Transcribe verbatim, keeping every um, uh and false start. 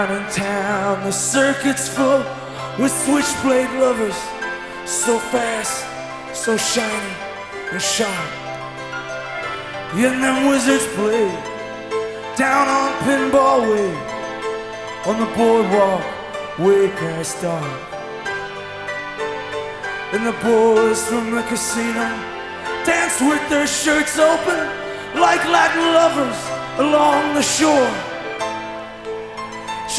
In town, the circuit's full with switchblade lovers, so fast, so shiny and sharp. And them wizards play down on Pinball Way, on the boardwalk, way past dark. And the boys from the casino dance with their shirts open like Latin lovers along the shore.